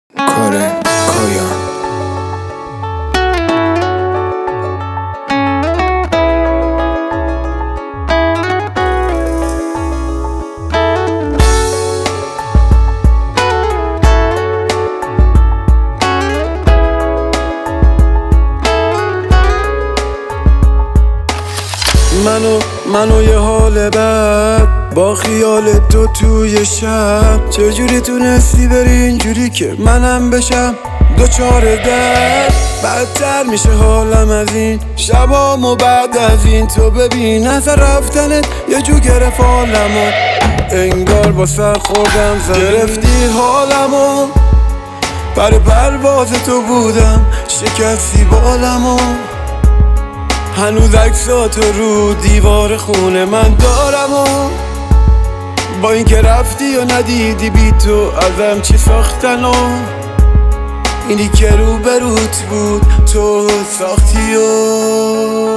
کارن کایان منو یه حال بد با خیال تو توی شب، چجوری تونستی بری اینجوری که منم بشم دوچار درد؟ بدتر میشه حالم از این شبام و بعد از این تو ببین از رفتنت یه جو گرفت حالمو، انگار با سر خوردم زمین. گرفتی حالمو، پر پرواز تو بودم، شکستی بالمو، هنوز عکساتو رو دیوار خونه من دارم و با اینکه رفتی و ندیدی بی تو ازم چی ساختن و اینی که رو بروت بود تو ساختی و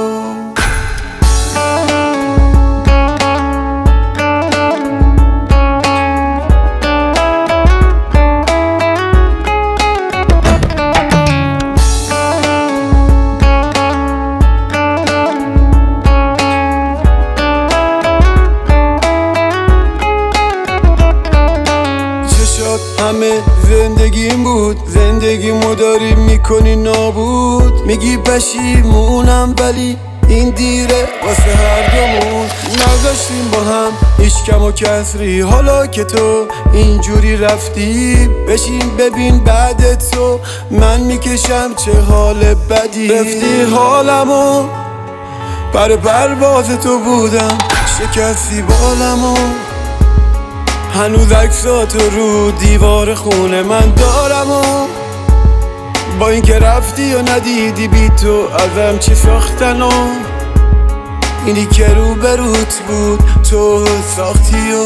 همه زندگیم بود، زندگیمو داری میکنی نابود. میگی پشیمونم ولی این دیره واسه هر دومون. نذاشتیم با هم هیچ کم و کسری، حالا که تو اینجوری رفتی بشین ببین بعد تو من میکشم چه حال بدی. رفتی حالمو، پر پرواز تو بودم، شکستی بالمو، هنوز عکساتو رو دیوار خونه من دارم و با اینکه رفتی و ندیدی بی تو ازم چی ساختن و اینی که رو بروت بود تو ساختی و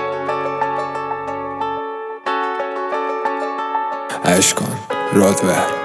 اشکان رادور